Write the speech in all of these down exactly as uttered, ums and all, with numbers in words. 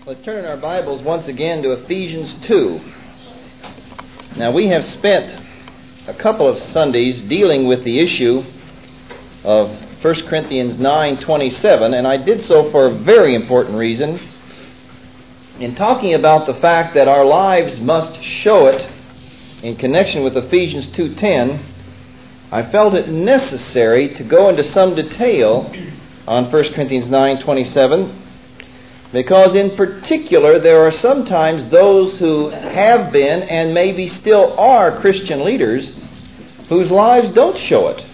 Let's turn our Bibles once again to Ephesians two. Now, we have spent a couple of Sundays dealing with the issue of First Corinthians nine twenty-seven, and I did so for a very important reason. In talking about the fact that our lives must show it in connection with Ephesians two ten, I felt it necessary to go into some detail on First Corinthians nine twenty-seven, because in particular there are sometimes those who have been and maybe still are Christian leaders whose lives don't show it.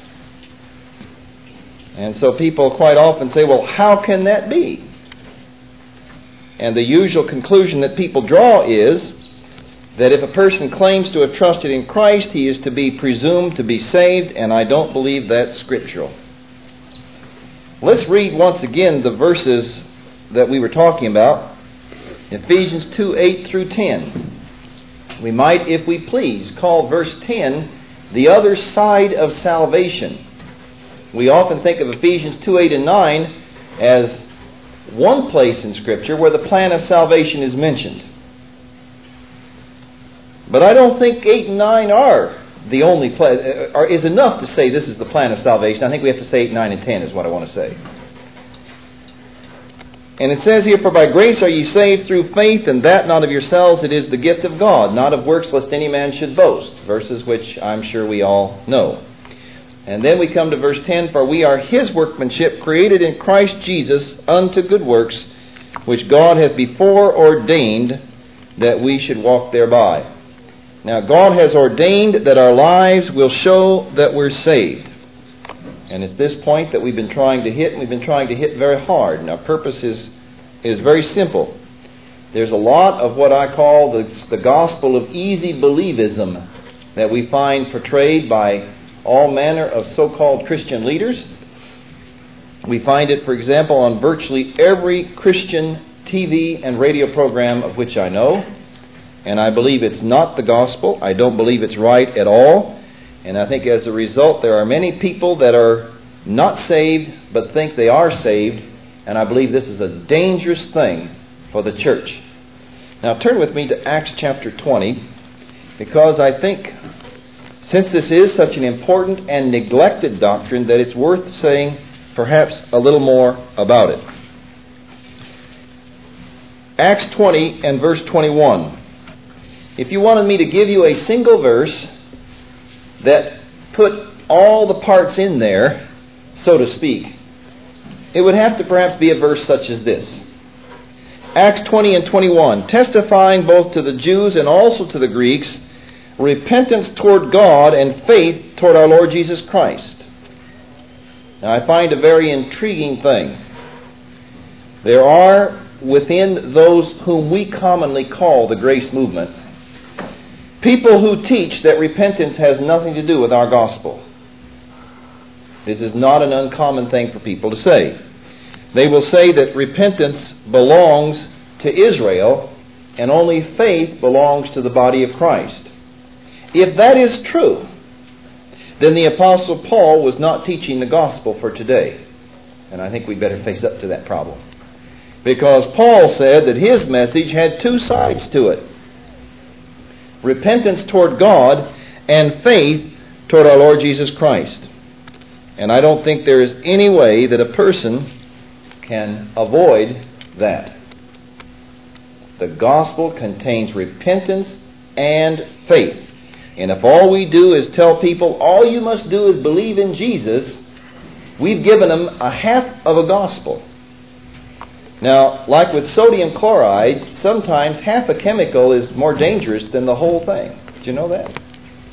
And so people quite often say, well, how can that be? And the usual conclusion that people draw is that if a person claims to have trusted in Christ, he is to be presumed to be saved, and I don't believe that's scriptural. Let's read once again the verses that we were talking about, Ephesians two, eight through ten. We might, if we please, call verse ten the other side of salvation. We often think of Ephesians two, eight and nine as one place in Scripture where the plan of salvation is mentioned. But I don't think eight and nine are the only plan, or is enough to say this is the plan of salvation. I think we have to say eight, nine, and ten is what I want to say. And it says here, for by grace are ye saved through faith, and that not of yourselves, it is the gift of God, not of works, lest any man should boast. Verses which I'm sure we all know. And then we come to verse ten, for we are his workmanship, created in Christ Jesus unto good works, which God hath before ordained that we should walk thereby. Now, God has ordained that our lives will show that we're saved. And it's this point that we've been trying to hit, and we've been trying to hit very hard. And our purpose is, is very simple. There's a lot of what I call the, the gospel of easy believism that we find portrayed by all manner of so-called Christian leaders. We find it, for example, on virtually every Christian T V and radio program of which I know. And I believe it's not the gospel. I don't believe it's right at all. And I think as a result, there are many people that are not saved but think they are saved. And I believe this is a dangerous thing for the church. Now turn with me to Acts chapter twenty, because I think since this is such an important and neglected doctrine that it's worth saying perhaps a little more about it. Acts twenty and verse twenty-one. If you wanted me to give you a single verse that put all the parts in there, so to speak, it would have to perhaps be a verse such as this. Acts twenty and twenty-one, testifying both to the Jews and also to the Greeks, repentance toward God and faith toward our Lord Jesus Christ. Now I find a very intriguing thing. There are within those whom we commonly call the grace movement people who teach that repentance has nothing to do with our gospel. This is not an uncommon thing for people to say. They will say that repentance belongs to Israel and only faith belongs to the body of Christ. If that is true, then the Apostle Paul was not teaching the gospel for today. And I think we better face up to that problem. Because Paul said that his message had two sides to it. Repentance toward God and faith toward our Lord Jesus Christ. And I don't think there is any way that a person can avoid that. The gospel contains repentance and faith. And if all we do is tell people, all you must do is believe in Jesus, we've given them a half of a gospel. Now, like with sodium chloride, sometimes half a chemical is more dangerous than the whole thing. Did you know that?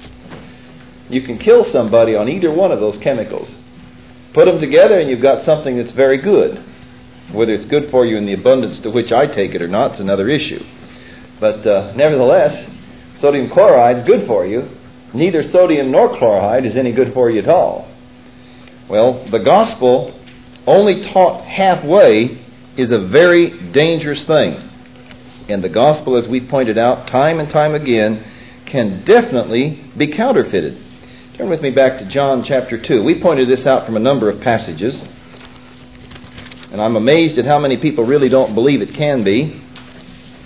You can kill somebody on either one of those chemicals. Put them together and you've got something that's very good. Whether it's good for you in the abundance to which I take it or not is another issue. But uh, nevertheless, sodium chloride is good for you. Neither sodium nor chloride is any good for you at all. Well, the gospel only taught halfway is a very dangerous thing. And the gospel, as we pointed out time and time again, can definitely be counterfeited. Turn with me back to John chapter two. We pointed this out from a number of passages. And I'm amazed at how many people really don't believe it can be.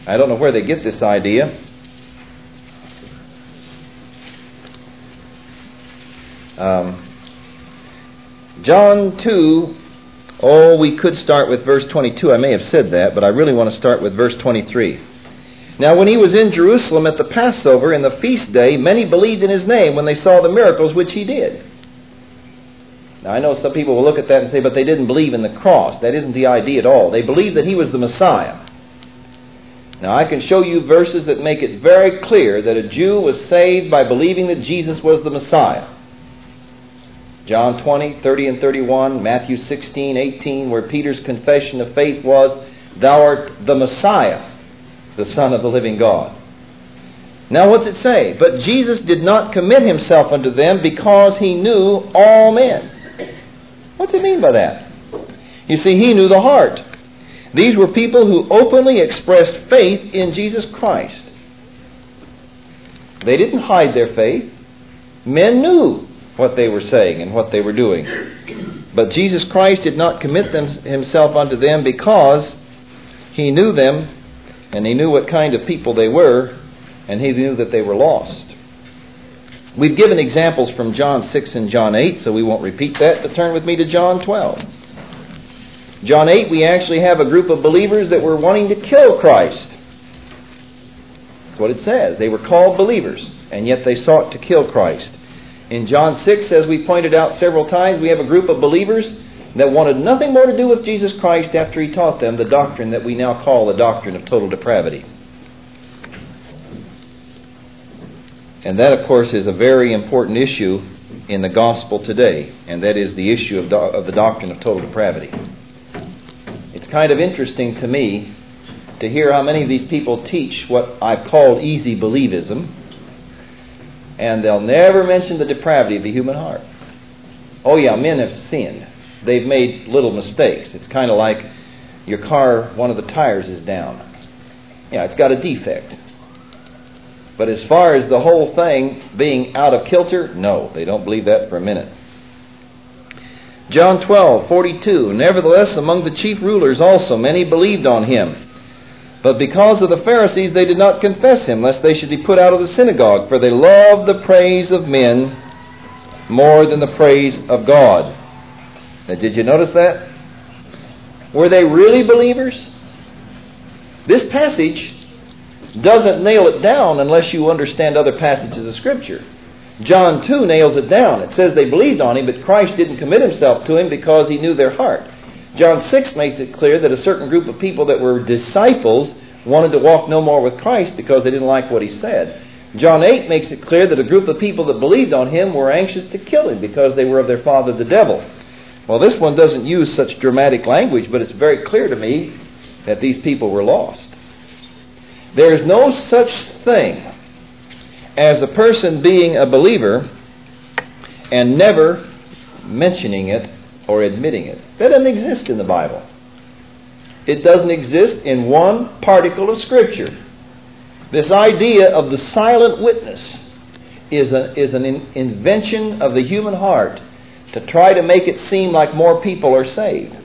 I don't know where they get this idea. Um, John two, oh, we could start with verse twenty-two. I may have said that, but I really want to start with verse twenty-three. Now when he was in Jerusalem at the Passover in the feast day, many believed in his name when they saw the miracles which he did. Now I know some people will look at that and say, but they didn't believe in the cross. That isn't the idea at all. They believed that he was the Messiah. Now I can show you verses that make it very clear that a Jew was saved by believing that Jesus was the Messiah. John twenty, thirty and thirty-one, Matthew sixteen, eighteen, where Peter's confession of faith was, "Thou art the Messiah, the Son of the living God." Now what's it say? But Jesus did not commit himself unto them because he knew all men. What's it mean by that? You see, he knew the heart. These were people who openly expressed faith in Jesus Christ. They didn't hide their faith. Men knew what they were saying and what they were doing. But Jesus Christ did not commit them, himself unto them because he knew them, and he knew what kind of people they were, and he knew that they were lost. We've given examples from John six and John eight, so we won't repeat that, but turn with me to John twelve. John eight, we actually have a group of believers that were wanting to kill Christ. That's what it says. They were called believers, and yet they sought to kill Christ. In John six, as we pointed out several times, we have a group of believers that wanted nothing more to do with Jesus Christ after he taught them the doctrine that we now call the doctrine of total depravity. And that, of course, is a very important issue in the gospel today, and that is the issue of, do- of the doctrine of total depravity. It's kind of interesting to me to hear how many of these people teach what I've called easy believism, and they'll never mention the depravity of the human heart. Oh yeah, men have sinned. They've made little mistakes. It's kind of like your car, one of the tires is down. Yeah, it's got a defect. But as far as the whole thing being out of kilter, no, they don't believe that for a minute. John twelve, forty-two, nevertheless among the chief rulers also many believed on him. But because of the Pharisees they did not confess him, lest they should be put out of the synagogue, for they loved the praise of men more than the praise of God. Now, did you notice that? Were they really believers? This passage doesn't nail it down unless you understand other passages of Scripture. John two nails it down. It says they believed on him, but Christ didn't commit himself to him because he knew their heart. John six makes it clear that a certain group of people that were disciples wanted to walk no more with Christ because they didn't like what he said. John eight makes it clear that a group of people that believed on him were anxious to kill him because they were of their father the devil. Well, this one doesn't use such dramatic language, but it's very clear to me that these people were lost. There is no such thing as a person being a believer and never mentioning it or admitting it. That doesn't exist in the Bible. It doesn't exist in one particle of Scripture. This idea of the silent witness is, a, is an in, invention of the human heart to try to make it seem like more people are saved.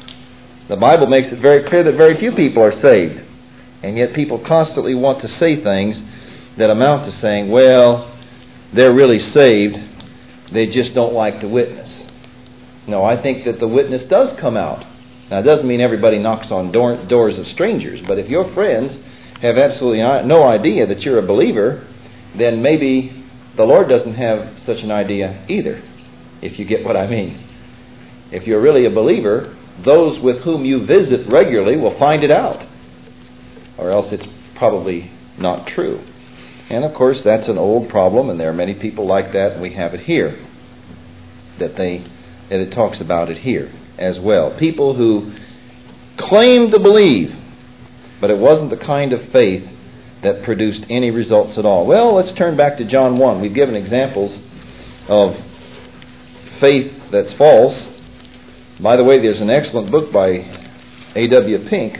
The Bible makes it very clear that very few people are saved. And yet people constantly want to say things that amount to saying, well, they're really saved, they just don't like to witness. No, I think that the witness does come out. Now, it doesn't mean everybody knocks on door, doors of strangers, but if your friends have absolutely no idea that you're a believer, then maybe the Lord doesn't have such an idea either, if you get what I mean. If you're really a believer, those with whom you visit regularly will find it out, or else it's probably not true. And of course, that's an old problem, and there are many people like that, and we have it here, that they that it talks about it here as well. People who claim to believe, but it wasn't the kind of faith that produced any results at all. Well, let's turn back to John one. We've given examples of faith that's false. By the way, there's an excellent book by A W Pink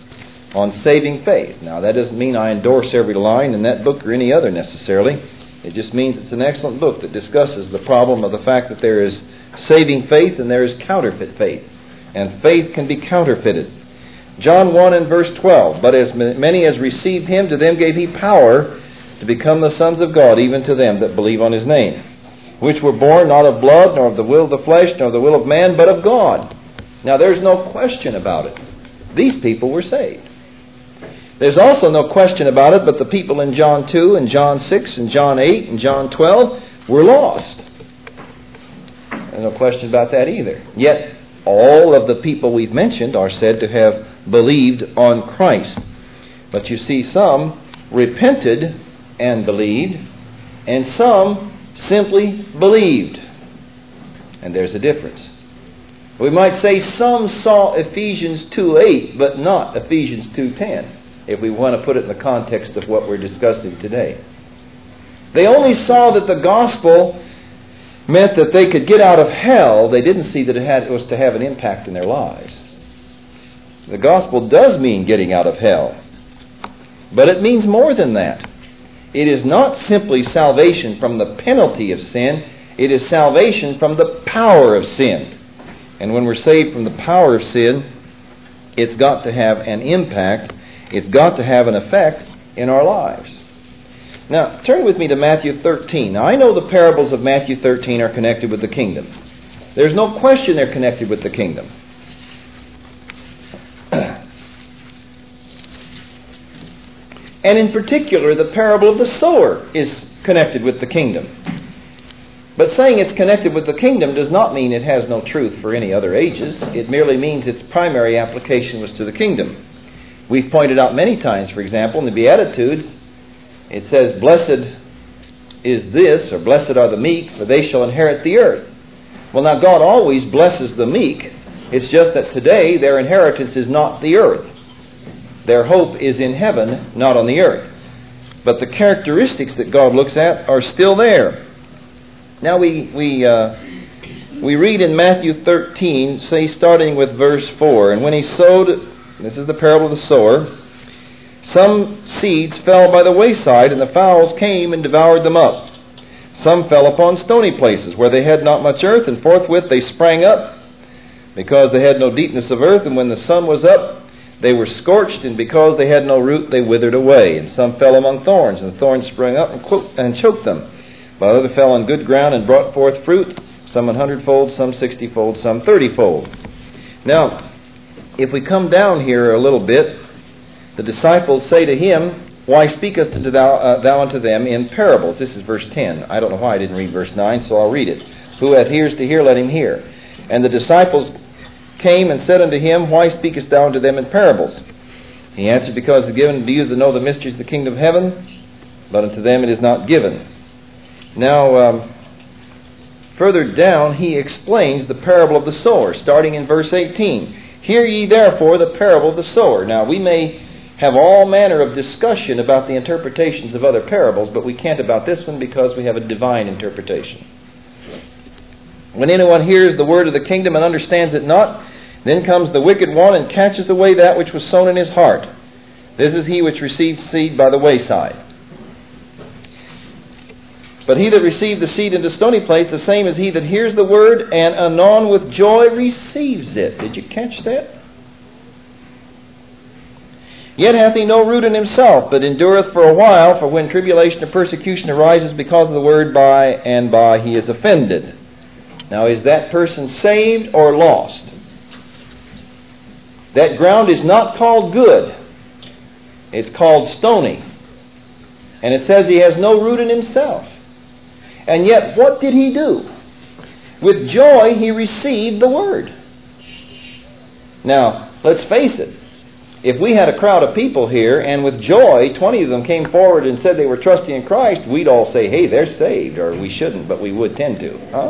on saving faith. Now, that doesn't mean I endorse every line in that book or any other necessarily. It just means it's an excellent book that discusses the problem of the fact that there is saving faith and there is counterfeit faith. And faith can be counterfeited. John one and verse twelve. But as many as received him, to them gave he power to become the sons of God, even to them that believe on his name, which were born not of blood, nor of the will of the flesh, nor of the will of man, but of God. Now there's no question about it. These people were saved. There's also no question about it, but the people in John two and John six and John eight and John twelve were lost. There's no question about that either. Yet all of the people we've mentioned are said to have believed on Christ. But you see, some repented and believed, and some simply believed. And there's a difference. We might say some saw Ephesians two eight, but not Ephesians two ten, if we want to put it in the context of what we're discussing today. They only saw that the gospel meant that they could get out of hell. They didn't see that it, had, it was to have an impact in their lives. The gospel does mean getting out of hell, but it means more than that. It is not simply salvation from the penalty of sin. It is salvation from the power of sin. And when we're saved from the power of sin, it's got to have an impact. It's got to have an effect in our lives. Now, turn with me to Matthew thirteen. Now, I know the parables of Matthew thirteen are connected with the kingdom. There's no question they're connected with the kingdom. And in particular, the parable of the sower is connected with the kingdom. But saying it's connected with the kingdom does not mean it has no truth for any other ages. It merely means its primary application was to the kingdom. We've pointed out many times, for example, in the Beatitudes, it says, "Blessed is this," or "Blessed are the meek, for they shall inherit the earth." Well, now God always blesses the meek. It's just that today their inheritance is not the earth. Their hope is in heaven, not on the earth. But the characteristics that God looks at are still there. Now we we uh, we read in Matthew thirteen, say starting with verse four, "And when he sowed," this is the parable of the sower, "some seeds fell by the wayside, and the fowls came and devoured them up. Some fell upon stony places, where they had not much earth, and forthwith they sprang up, because they had no deepness of earth. And when the sun was up, they were scorched, and because they had no root, they withered away. And some fell among thorns, and the thorns sprang up and, quote, and choked them. But other fell on good ground and brought forth fruit, some an hundredfold, some sixtyfold, some thirtyfold." Now, if we come down here a little bit, the disciples say to him, "Why speakest thou, uh, thou unto them in parables?" This is verse ten. I don't know why I didn't read verse nine, so I'll read it. "Who hath ears to hear, let him hear. And the disciples came and said unto him, Why speakest thou unto them in parables? He answered, Because it is given to you to know the mysteries of the kingdom of heaven, but unto them it is not given." Now, um, further down, he explains the parable of the sower, starting in verse eighteen. "Hear ye therefore the parable of the sower." Now, we may have all manner of discussion about the interpretations of other parables, but we can't about this one because we have a divine interpretation. "When anyone hears the word of the kingdom and understands it not, then comes the wicked one and catches away that which was sown in his heart. This is he which received seed by the wayside. But he that received the seed in the stony place, the same is he that hears the word, and anon with joy receives it." Did you catch that? "Yet hath he no root in himself, but endureth for a while. For when tribulation or persecution arises because of the word, by and by he is offended." Now, is that person saved or lost? That ground is not called good. It's called stony. And it says he has no root in himself. And yet, what did he do? With joy, he received the word. Now, let's face it. If we had a crowd of people here, and with joy, twenty of them came forward and said they were trusting in Christ, we'd all say, "Hey, they're saved," or we shouldn't, but we would tend to. Huh?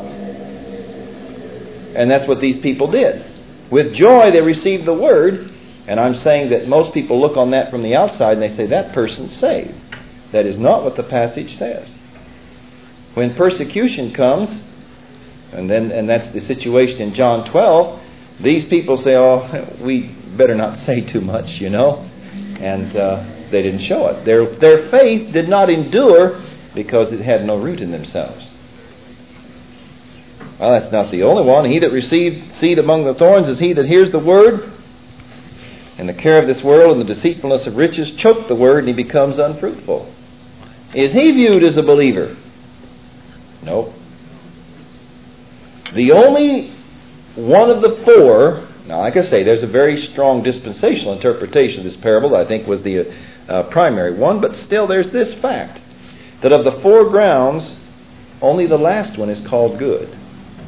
And that's what these people did. With joy, they received the word, and I'm saying that most people look on that from the outside and they say, that person's saved. That is not what the passage says. When persecution comes, and then and that's the situation in John twelve, these people say, "Oh, we better not say too much, you know," and uh, they didn't show it. Their their faith did not endure because it had no root in themselves. Well, that's not the only one. "He that received seed among the thorns is he that hears the word, And the care of this world and the deceitfulness of riches choke the word, and he becomes unfruitful. Is he viewed as a believer? No. The only one of the four, now like I say, there's a very strong dispensational interpretation of this parable that I think was the uh, primary one, but still there's this fact, that of the four grounds, only the last one is called good.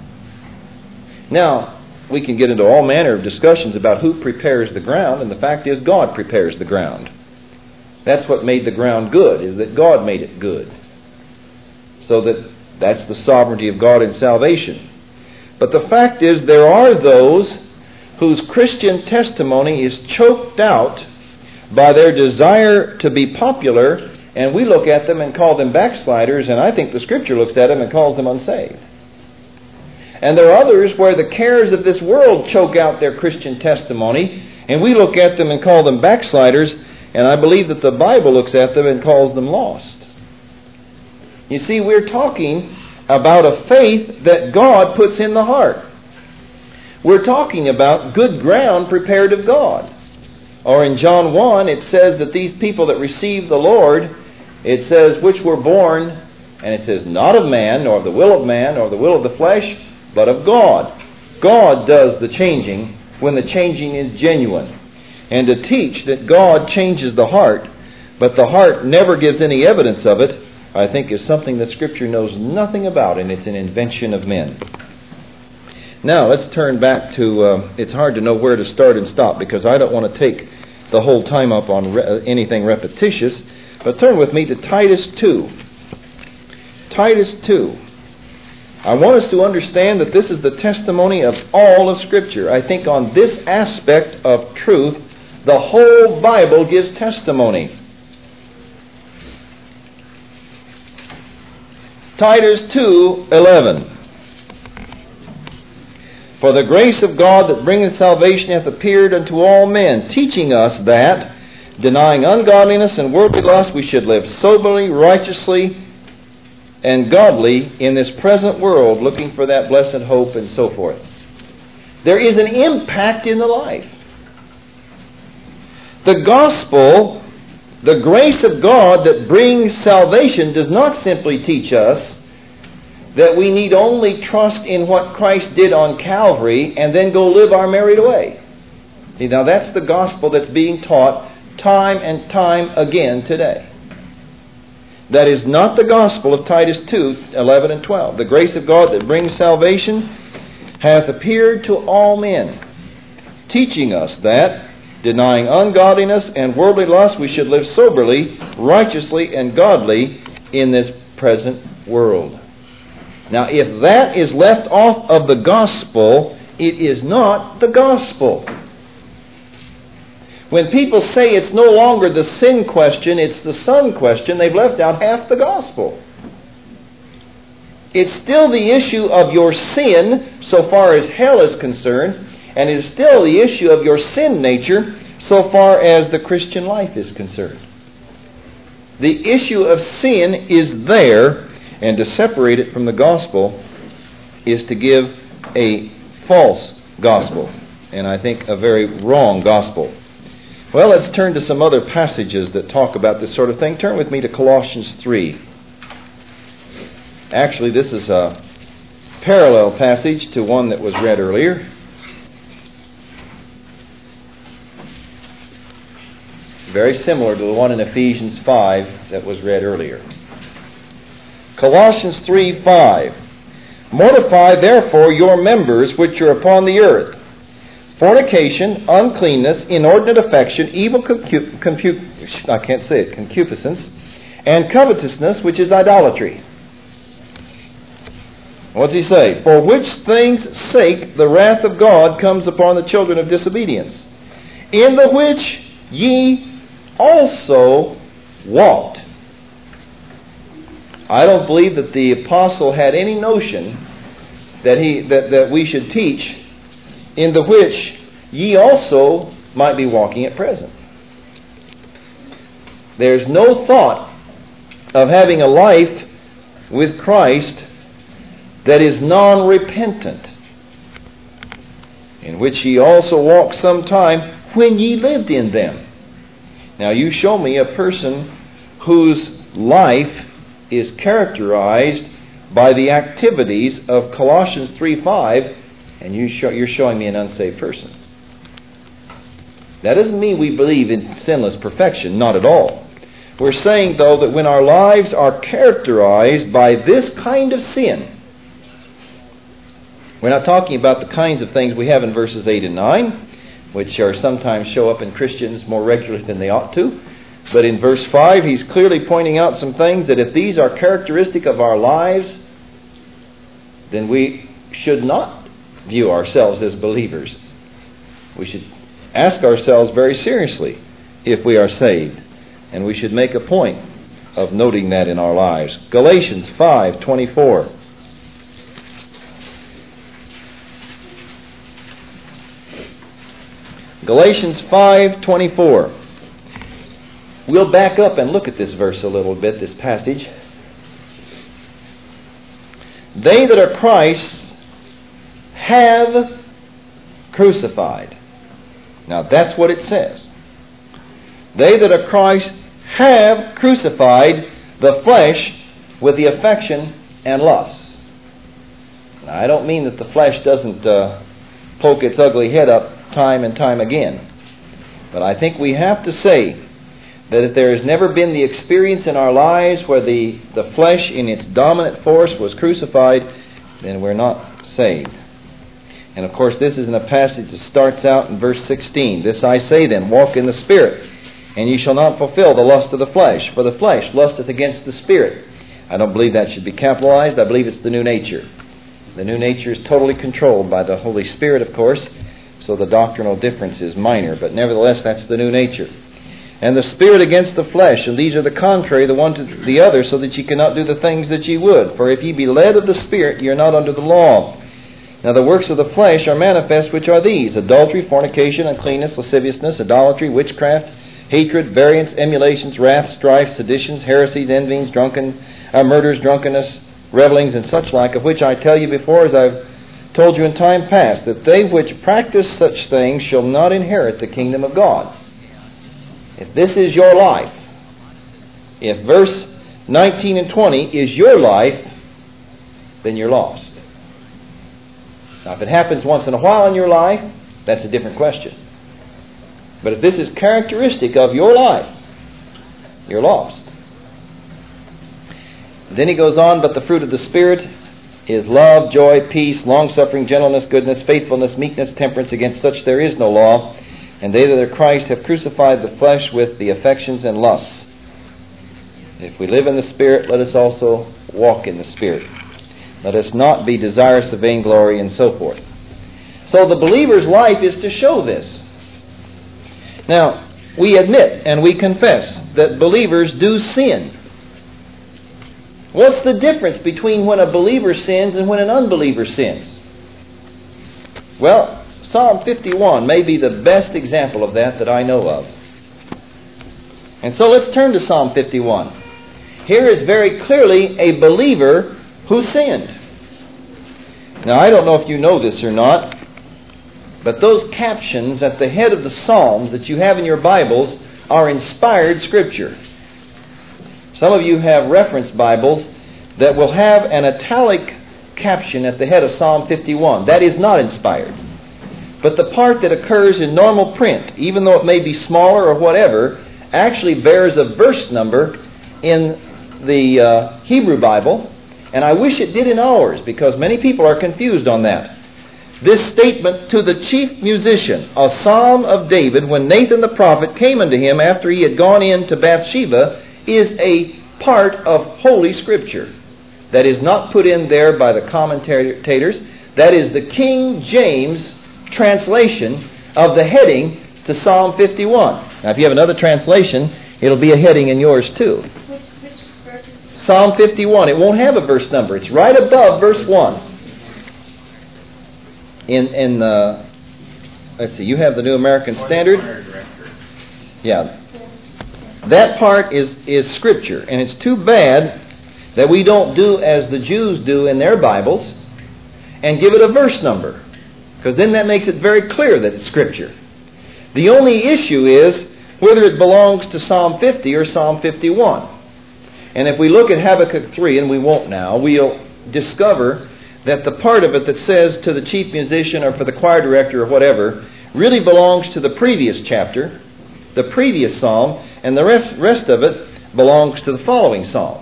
Now, we can get into all manner of discussions about who prepares the ground, and the fact is God prepares the ground. That's what made the ground good, is that God made it good. So that that's the sovereignty of God in salvation. But the fact is there are those whose Christian testimony is choked out by their desire to be popular, and we look at them and call them backsliders, and I think the Scripture looks at them and calls them unsaved. And there are others where the cares of this world choke out their Christian testimony, and we look at them and call them backsliders, and I believe that the Bible looks at them and calls them lost. You see, we're talking about a faith that God puts in the heart. We're talking about good ground prepared of God. Or in John one, it says that these people that receive the Lord, it says, which were born, and it says, not of man, nor of the will of man, nor of the will of the flesh, but of God. God does the changing when the changing is genuine. And to teach that God changes the heart, but the heart never gives any evidence of it, I think is something that Scripture knows nothing about, and it's an invention of men. Now, let's turn back to, uh, it's hard to know where to start and stop, because I don't want to take the whole time up on re- anything repetitious, but turn with me to Titus two. Titus two. I want us to understand that this is the testimony of all of Scripture. I think on this aspect of truth, the whole Bible gives testimony. Titus two eleven. For the grace of God that bringeth salvation hath appeared unto all men, teaching us that, denying ungodliness and worldly lust, we should live soberly, righteously, and godly in this present world, looking for that blessed hope and so forth. There is an impact in the life. The gospel, the grace of God that brings salvation, does not simply teach us that we need only trust in what Christ did on Calvary and then go live our merry way. See, now that's the gospel that's being taught time and time again today. That is not the gospel of Titus two eleven and twelve. The grace of God that brings salvation hath appeared to all men, teaching us that, denying ungodliness and worldly lust, we should live soberly, righteously, and godly in this present world. Now, if that is left off of the gospel, it is not the gospel. When people say it's no longer the sin question, it's the son question, they've left out half the gospel. It's still the issue of your sin so far as hell is concerned, and it is still the issue of your sin nature so far as the Christian life is concerned. The issue of sin is there, and to separate it from the gospel is to give a false gospel, and I think a very wrong gospel. Well, let's turn to some other passages that talk about this sort of thing. Turn with me to Colossians three. Actually, this is a parallel passage to one that was read earlier. Very similar to the one in Ephesians five that was read earlier. Colossians three five. Mortify therefore your members which are upon the earth, fornication, uncleanness, inordinate affection, evil concup- concup- I can't say it, concupiscence, and covetousness, which is idolatry. What's he say? For which things' sake the wrath of God comes upon the children of disobedience, in the which ye also walked. I don't believe that the apostle had any notion that he that, that we should teach, in the which ye also might be walking at present. There's no thought of having a life with Christ that is non-repentant, in which ye also walked sometime when ye lived in them. Now you show me a person whose life is characterized by the activities of Colossians three five, and you show, you're showing me an unsaved person. That doesn't mean we believe in sinless perfection, not at all. We're saying, though, that when our lives are characterized by this kind of sin, we're not talking about the kinds of things we have in verses eight and nine, which are sometimes show up in Christians more regularly than they ought to. But in verse five, he's clearly pointing out some things that if these are characteristic of our lives, then we should not view ourselves as believers. We should ask ourselves very seriously if we are saved. And we should make a point of noting that in our lives. Galatians five twenty-four. Galatians five twenty-four. We'll back up and look at this verse a little bit, this passage. They that are Christ's have crucified. Now that's what it says. They that are Christ have crucified the flesh with the affection and lust. Now, I don't mean that the flesh doesn't uh, poke its ugly head up time and time again. But I think we have to say that if there has never been the experience in our lives where the, the flesh in its dominant force was crucified, then we're not saved. And of course this is in a passage that starts out in verse sixteen. This I say then, walk in the Spirit, and ye shall not fulfill the lust of the flesh. For the flesh lusteth against the Spirit. I don't believe that should be capitalized. I believe it's the new nature. The new nature is totally controlled by the Holy Spirit, of course, so the doctrinal difference is minor. But nevertheless, that's the new nature. And the Spirit against the flesh, and these are the contrary, the one to the other, so that ye cannot do the things that ye would. For if ye be led of the Spirit, ye are not under the law. Now the works of the flesh are manifest, which are these: adultery, fornication, uncleanness, lasciviousness, idolatry, witchcraft, hatred, variance, emulations, wrath, strife, seditions, heresies, envyings, drunken, uh, murders, drunkenness, revellings, and such like, of which I tell you before, as I've told you in time past, that they which practice such things shall not inherit the kingdom of God. If this is your life, if verse nineteen and twenty is your life, then you're lost. Now, if it happens once in a while in your life, that's a different question. But if this is characteristic of your life, you're lost. Then he goes on, but the fruit of the Spirit is love, joy, peace, long-suffering, gentleness, goodness, faithfulness, meekness, temperance. Against such there is no law. And they that are Christ have crucified the flesh with the affections and lusts. If we live in the Spirit, let us also walk in the Spirit. Let us not be desirous of vainglory and so forth. So the believer's life is to show this. Now, we admit and we confess that believers do sin. What's the difference between when a believer sins and when an unbeliever sins? Well, Psalm fifty-one may be the best example of that that I know of. And so let's turn to Psalm fifty-one. Here is very clearly a believer who sinned. Now, I don't know if you know this or not, but those captions at the head of the Psalms that you have in your Bibles are inspired Scripture. Some of you have reference Bibles that will have an italic caption at the head of Psalm fifty-one. That is not inspired. But the part that occurs in normal print, even though it may be smaller or whatever, actually bears a verse number in the uh, Hebrew Bible. And I wish it did in ours, because many people are confused on that. This statement, to the chief musician, a psalm of David, when Nathan the prophet came unto him after he had gone in to Bathsheba, is a part of Holy Scripture that is not put in there by the commentators. That is the King James translation of the heading to Psalm fifty-one. Now, if you have another translation, it'll be a heading in yours too. Which, which verse? Psalm fifty-one. It won't have a verse number. It's right above verse one. In in uh, let's see. You have the New American Standard. Yeah. That part is is Scripture, and it's too bad that we don't do as the Jews do in their Bibles and give it a verse number, because then that makes it very clear that it's Scripture. The only issue is whether it belongs to Psalm fifty or Psalm fifty-one. And if we look at Habakkuk three, and we won't now, we'll discover that the part of it that says to the chief musician or for the choir director or whatever really belongs to the previous chapter, the previous psalm, and the rest of it belongs to the following psalm.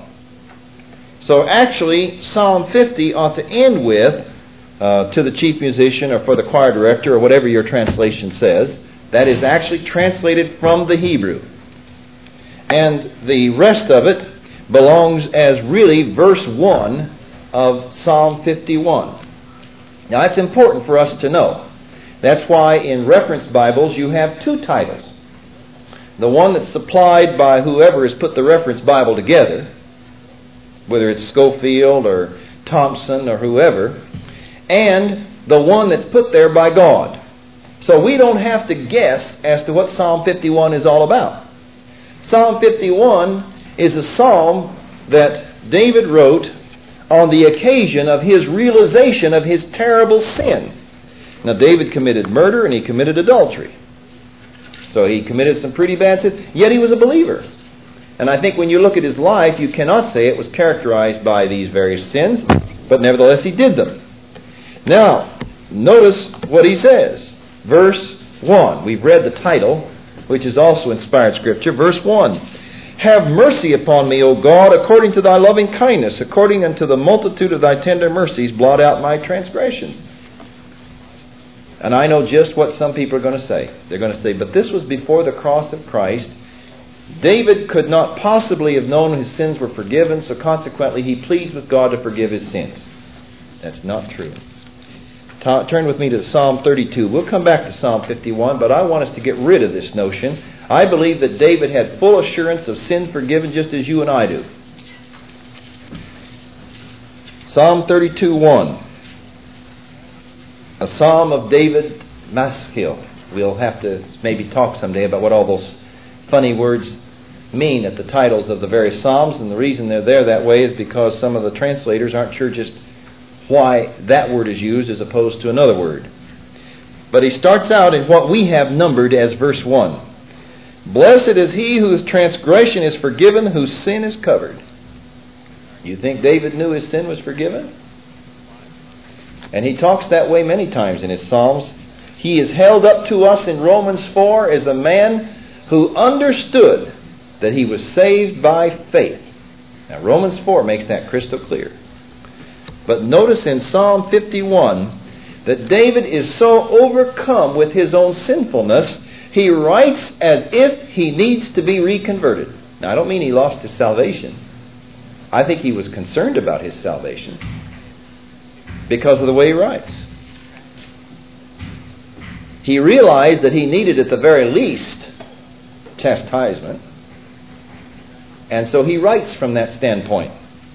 So actually, Psalm fifty ought to end with uh, to the chief musician or for the choir director or whatever your translation says. That is actually translated from the Hebrew. And the rest of it belongs as really verse one of Psalm fifty-one. Now that's important for us to know. That's why in reference Bibles you have two titles. The one that's supplied by whoever has put the reference Bible together, whether it's Schofield or Thompson or whoever, and the one that's put there by God. So we don't have to guess as to what Psalm fifty-one is all about. Psalm fifty-one is a psalm that David wrote on the occasion of his realization of his terrible sin. Now, David committed murder and he committed adultery. So he committed some pretty bad sins, yet he was a believer. And I think when you look at his life, you cannot say it was characterized by these various sins, but nevertheless he did them. Now, notice what he says. Verse one. We've read the title, which is also inspired Scripture. Verse one. Have mercy upon me, O God, according to thy loving kindness, according unto the multitude of thy tender mercies, blot out my transgressions. And I know just what some people are going to say. They're going to say, but this was before the cross of Christ. David could not possibly have known his sins were forgiven, so consequently he pleads with God to forgive his sins. That's not true. Turn with me to Psalm thirty-two. We'll come back to Psalm fifty-one, but I want us to get rid of this notion. I believe that David had full assurance of sin forgiven just as you and I do. Psalm thirty-two one. A psalm of David Maskil. We'll have to maybe talk someday about what all those funny words mean at the titles of the various psalms, and the reason they're there that way is because some of the translators aren't sure just why that word is used as opposed to another word. But he starts out in what we have numbered as verse one. Blessed is he whose transgression is forgiven, whose sin is covered. You think David knew his sin was forgiven? And he talks that way many times in his Psalms. He is held up to us in Romans four as a man who understood that he was saved by faith. Now Romans four makes that crystal clear. But notice in Psalm fifty-one that David is so overcome with his own sinfulness, he writes as if he needs to be reconverted. Now I don't mean he lost his salvation. I think he was concerned about his salvation because of the way he writes. He realized that he needed at the very least chastisement. And so he writes from that standpoint.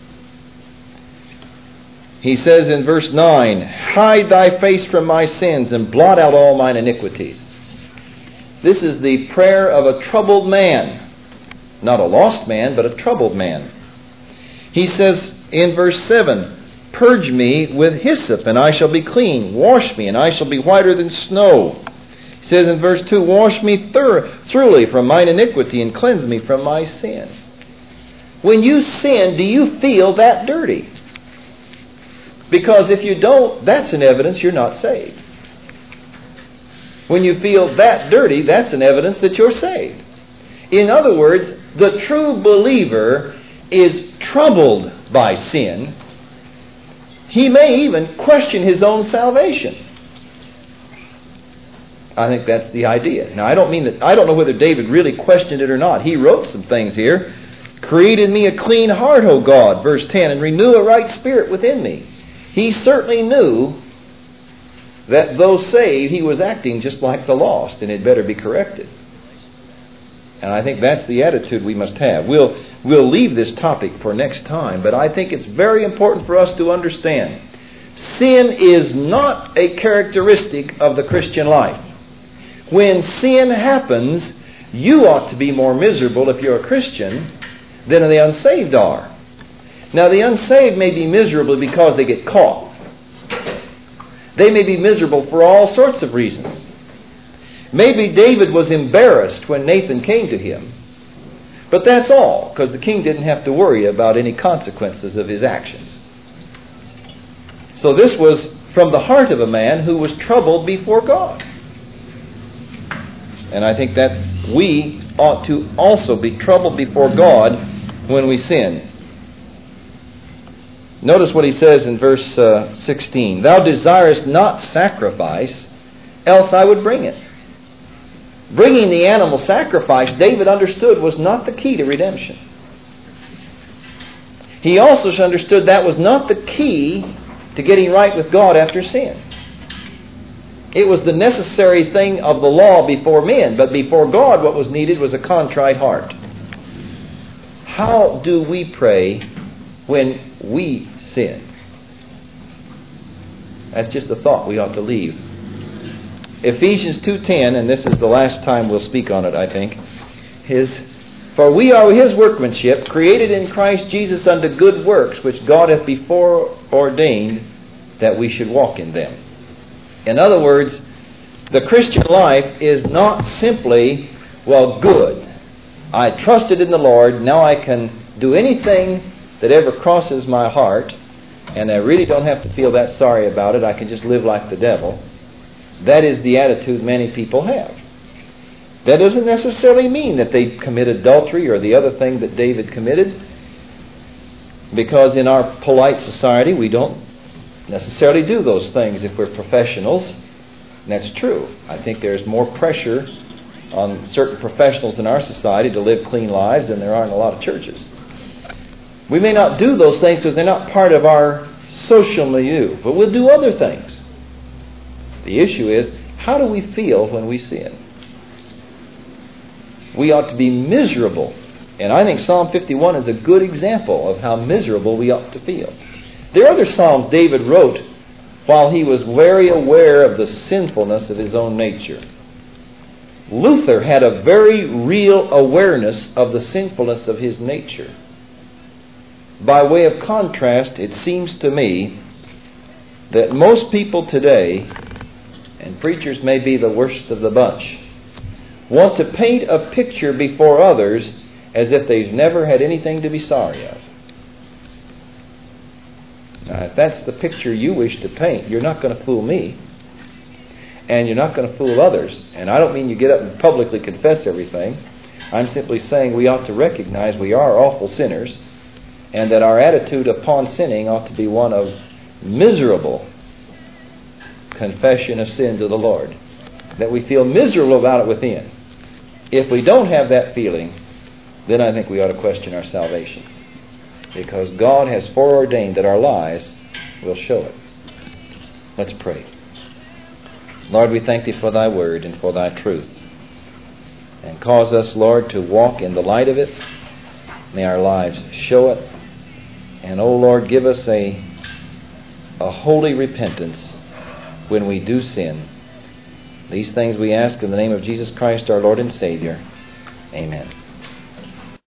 He says in verse nine, hide thy face from my sins and blot out all mine iniquities. This is the prayer of a troubled man. Not a lost man, but a troubled man. He says in verse seven, purge me with hyssop, and I shall be clean. Wash me, and I shall be whiter than snow. He says in verse two, wash me thorough, thoroughly from mine iniquity, and cleanse me from my sin. When you sin, do you feel that dirty? Because if you don't, that's an evidence you're not saved. When you feel that dirty, that's an evidence that you're saved. In other words, the true believer is troubled by sin. He may even question his own salvation. I think that's the idea. Now, I don't mean that, I don't know whether David really questioned it or not. He wrote some things here. Create in me a clean heart, O God, verse ten, and renew a right spirit within me. He certainly knew that though saved, he was acting just like the lost, and it better be corrected. And I think that's the attitude we must have. We'll, we'll leave this topic for next time, but I think it's very important for us to understand. Sin is not a characteristic of the Christian life. When sin happens, you ought to be more miserable if you're a Christian than the unsaved are. Now, the unsaved may be miserable because they get caught. They may be miserable for all sorts of reasons. Maybe David was embarrassed when Nathan came to him. But that's all, because the king didn't have to worry about any consequences of his actions. So this was from the heart of a man who was troubled before God. And I think that we ought to also be troubled before God when we sin. Notice what he says in verse uh, sixteen. Thou desirest not sacrifice, else I would bring it. Bringing the animal sacrifice, David understood, was not the key to redemption. He also understood that was not the key to getting right with God after sin. It was the necessary thing of the law before men, but before God what was needed was a contrite heart. How do we pray when we sin? That's just a thought we ought to leave. Ephesians two ten, and this is the last time we'll speak on it, I think, is, For we are His workmanship, created in Christ Jesus unto good works, which God hath before ordained that we should walk in them. In other words, the Christian life is not simply, well, good. I trusted in the Lord, now I can do anything that ever crosses my heart, and I really don't have to feel that sorry about it. I can just live like the devil. That is the attitude many people have. That doesn't necessarily mean that they commit adultery or the other thing that David committed, because in our polite society we don't necessarily do those things if we're professionals. And that's true. I think there's more pressure on certain professionals in our society to live clean lives than there are in a lot of churches. We may not do those things because they're not part of our social milieu, but we'll do other things. The issue is, how do we feel when we sin? We ought to be miserable. And I think Psalm fifty-one is a good example of how miserable we ought to feel. There are other psalms David wrote while he was very aware of the sinfulness of his own nature. Luther had a very real awareness of the sinfulness of his nature. By way of contrast, it seems to me that most people today, and preachers may be the worst of the bunch, want to paint a picture before others as if they've never had anything to be sorry of. Now, if that's the picture you wish to paint, you're not going to fool me. And you're not going to fool others. And I don't mean you get up and publicly confess everything. I'm simply saying we ought to recognize we are awful sinners, and that our attitude upon sinning ought to be one of miserable confession of sin to the Lord. That we feel miserable about it within. If we don't have that feeling, then I think we ought to question our salvation. Because God has foreordained that our lives will show it. Let's pray. Lord, we thank Thee for Thy word and for Thy truth. And cause us, Lord, to walk in the light of it. May our lives show it. And, oh Lord, give us a, a holy repentance when we do sin. These things we ask in the name of Jesus Christ, our Lord and Savior. Amen.